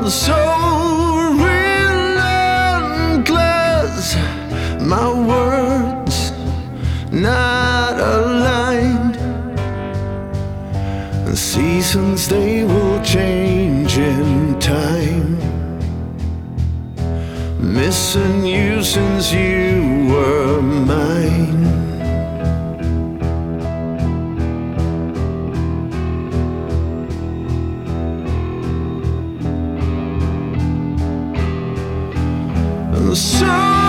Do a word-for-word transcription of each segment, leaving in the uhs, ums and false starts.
so relentless, my words not aligned. The seasons, they will change in time. Missing you since you were mine. So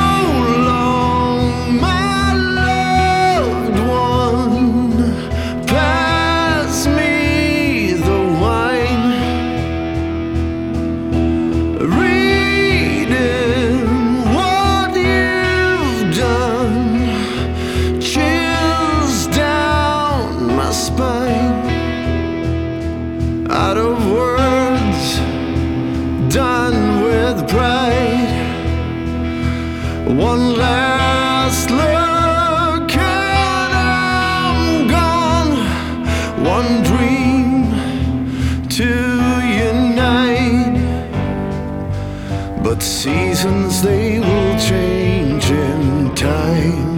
long, my loved one, pass me the wine. Reading what you've done chills down my spine. Out of words, done with pride. One last look and I'm gone. One dream to unite. But seasons, they will change in time.